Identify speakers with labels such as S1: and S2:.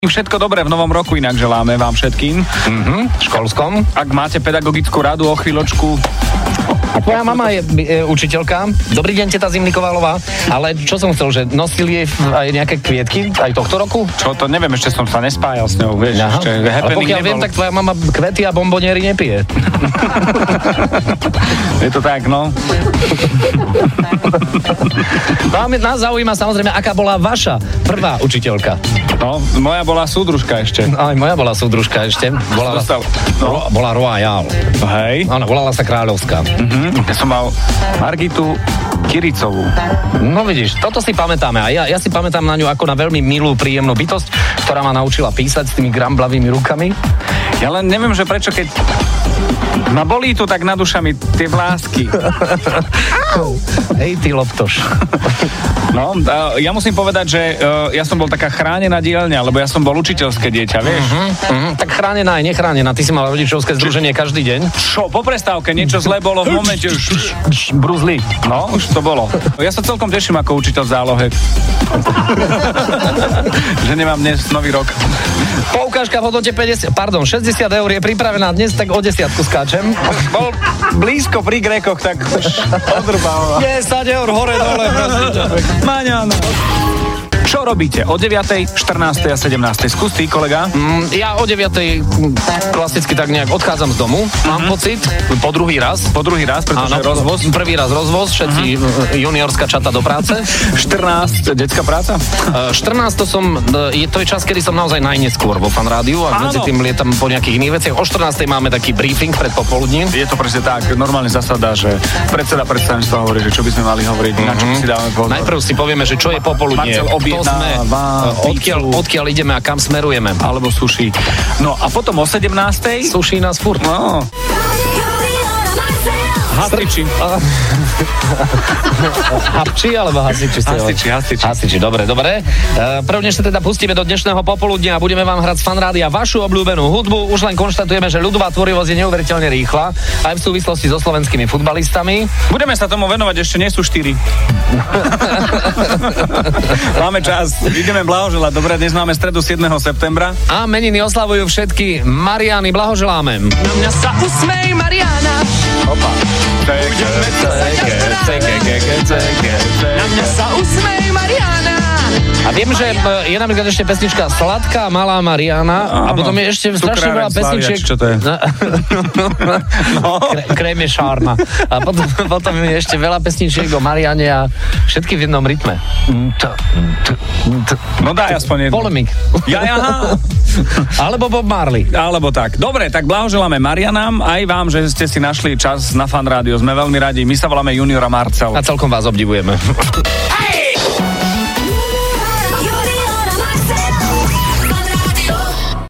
S1: Všetko dobré v novom roku inak želáme vám všetkým.
S2: Školskom.
S1: Ak máte pedagogickú radu o chvíľočku.
S2: A tvoja mama je učiteľka. Dobrý deň, teta Zimnikovalová. Ale čo som chcel, že nosili jej aj nejaké kvietky aj tohto roku?
S1: Čo to neviem, ešte som sa nespájal s ňou, vieš. Ešte
S2: ale pokiaľ viem, tak tvoja mama kvety a bomboniery nepije.
S1: Je to tak, no.
S2: Nás zaujíma samozrejme, aká bola vaša prvá učiteľka.
S1: No, moja bola súdružka ešte.
S2: Aj moja bola súdružka ešte. Bola Royal.
S1: Hej.
S2: Áno, volala sa Kráľovská.
S1: Ja som mal Margitu Kiricovú.
S2: No vidíš, toto si pamätáme. A ja si pamätám na ňu ako na veľmi milú, príjemnú bytosť, ktorá ma naučila písať s tými gramblavými rukami.
S1: Ja len neviem, že prečo, keď ma bolí tu tak nad ušami tie vlásky.
S2: Hej, ty loptoš.
S1: No, ja musím povedať, že ja som bol taká chránená dielňa, lebo ja som bol učiteľské dieťa, vieš?
S2: Tak chránená aj nechránená. Ty si mal rodičovské združenie každý deň.
S1: Čo, po prestávke niečo zlé bolo v momente už...
S2: Bruzli.
S1: No, už to bolo. Ja sa celkom teším ako učiteľ v zálohe. Že nemám dnes nový rok.
S2: Poukážka v hodnote 60 eur je pripravená dnes, tak o 10 skáčem.
S1: Bol blízko pri Grékoch, tak už odrbal.
S2: 10 eur hore dole.
S1: Maňana. Čo robíte o 9., 14. a 17. Skús ty, kolega.
S2: Ja o 9. klasicky tak nejak odchádzam z domu. Mám pocit, po druhý raz,
S1: pretože rozvoz.
S2: Prvý raz rozvoz, všetci juniorská čata do práce.
S1: 14. detská práca?
S2: 14. to je čas, kedy som naozaj najneskôr vo Fan Rádiu a medzi tým lietam po nejakých iných veciach. O 14. máme taký briefing pred popoludním.
S1: Je to presne tak, normálne zasada, že predseda predstavenstva hovorí, že čo by sme mali hovoriť, na čo si dáme pozor.
S2: Najprv si povieme, že čo je popoludnie. Odkiaľ ideme a kam smerujeme.
S1: Alebo suší. No a potom o 17.
S2: Suší nás furt.
S1: No. Hasiči.
S2: Hapči alebo hasiči? Hasiči, dobre. Prvne sa teda pustíme do dnešného popoludnia a budeme vám hrať z Fan Rádia vašu obľúbenú hudbu. Už len konštatujeme, že ľudová tvorivosť je neuveriteľne rýchla, aj v súvislosti so slovenskými futbalistami.
S1: Budeme sa tomu venovať, ešte nie sú 4. Máme čas, ideme blahoželať. Dobre, dnes máme stredu 7. septembra.
S2: A meniny oslavujú všetky Mariány, blahoželáme.
S3: Na mňa sa usmej, Mariána.
S2: Opa.
S3: Na mňa sa usmej, Mariána.
S2: A viem, že je napríklad ešte pesnička Sladká malá Mariána a potom je ešte strašne veľa pesničiek.
S1: Čo to je?
S2: Krém je šárna. A potom je ešte veľa pesničiek o Mariáne a všetky v jednom rytme.
S1: No daj aspoň jednu.
S2: Polemik.
S1: Jaha.
S2: Alebo Bob Marley.
S1: Alebo tak. Dobre, tak blahoželáme Marianám, aj vám, že ste si našli čas na Fan Rádio. Sme veľmi radi. My sa voláme Junior a Marcel.
S2: A celkom vás obdivujeme.